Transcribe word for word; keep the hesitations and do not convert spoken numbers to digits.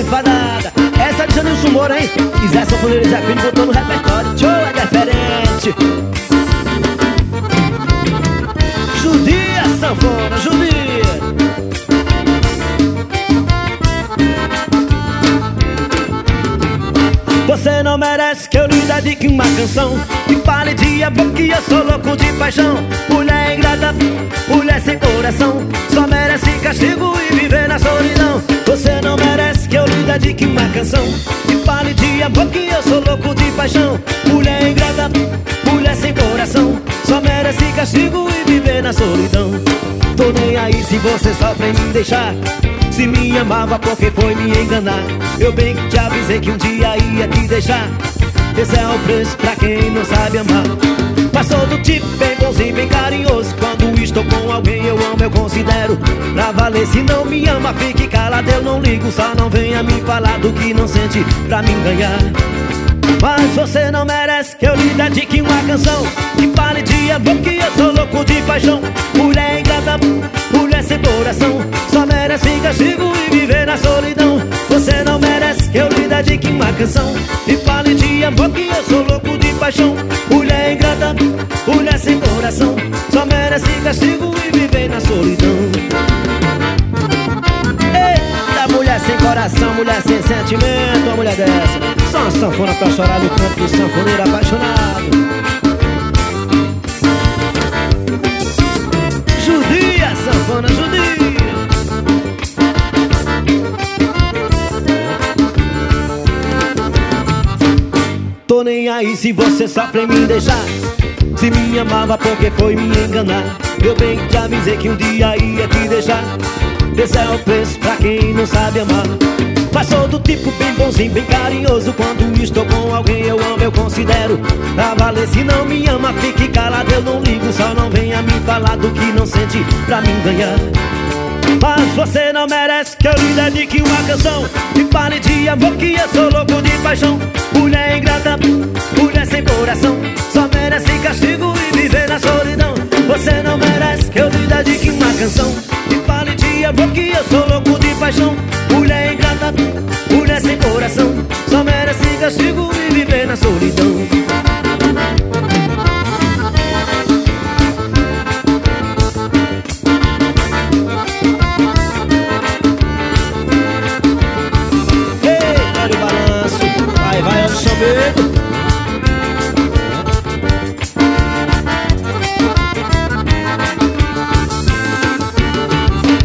enfadada. Essa de Janilson Moura, hein? E Zé Sanfoneiro e Zé Filho botou no repertório. Show é diferente. Judia, sanfona, judia. Você não merece que eu lhe dedique uma canção que fale de amor, que eu sou louco de paixão. Mulher ingrata, mulher sem coração, só merece castigo e viver na solidão. Você não merece que eu lhe dedique uma canção que fale de amor, que eu sou louco de paixão. Mulher ingrata, mulher sem coração, só merece castigo e viver na solidão. Tô nem aí se você sofre em me deixar. Se me amava, porque foi me enganar? Eu bem que te avisei que um dia ia te deixar. Esse é o preço pra quem não sabe amar. Mas sou do tipo bem bonzinho, bem carinhoso. Quando estou com alguém eu amo, eu considero pra valer. Se não me ama, fique calado, eu não ligo. Só não venha me falar do que não sente pra me ganhar. Mas você não merece que eu lhe dedique uma canção que fale de amor, que eu sou louco de paixão. Mulher ingrata, mulher sem coração, só merece castigo e viver na solidão. Você não merece que eu lhe dedique uma canção que fale de amor, que eu sou louco de paixão. Mulher ingrata, mulher sem coração, só merece castigo e viver na solidão. Eita, mulher sem coração, mulher sem sentimento, uma mulher dessa. Só uma sanfona pra chorar no canto do sanfoneiro apaixonado. Judia, sanfona, judia. Tô nem aí se você sofre em me deixar. Se me amava, porque foi me enganar? Eu bem que te avisei que um dia ia te deixar. Esse é o preço pra quem não sabe amar. Mas sou do tipo bem bonzinho, bem carinhoso. Quando estou com alguém eu amo, eu considero pra valer. Se não me ama, fique calado, eu não ligo. Só não venha me falar do que não sente pra me ganhar. Mas você não merece que eu lhe dedique uma canção que fale de amor, que eu sou louco de paixão. Mulher ingrata, mulher sem coração, só merece castigo e viver na solidão. Você não merece que eu lhe